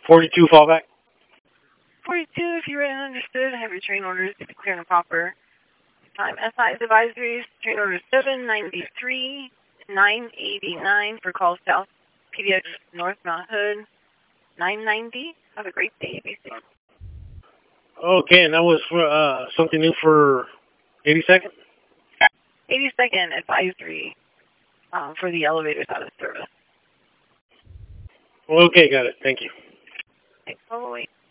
42 fallback. 42, if you read and understood, have your train orders to be clear and proper. Time SI's advisories, train order 793, 989 for call south, PDX North Mount Hood, 990. Have a great day, BC. Okay, and that was for something new for 82nd? 82nd advisory for the elevators out of service. Okay, got it. Thank you. Thanks. Oh, wait.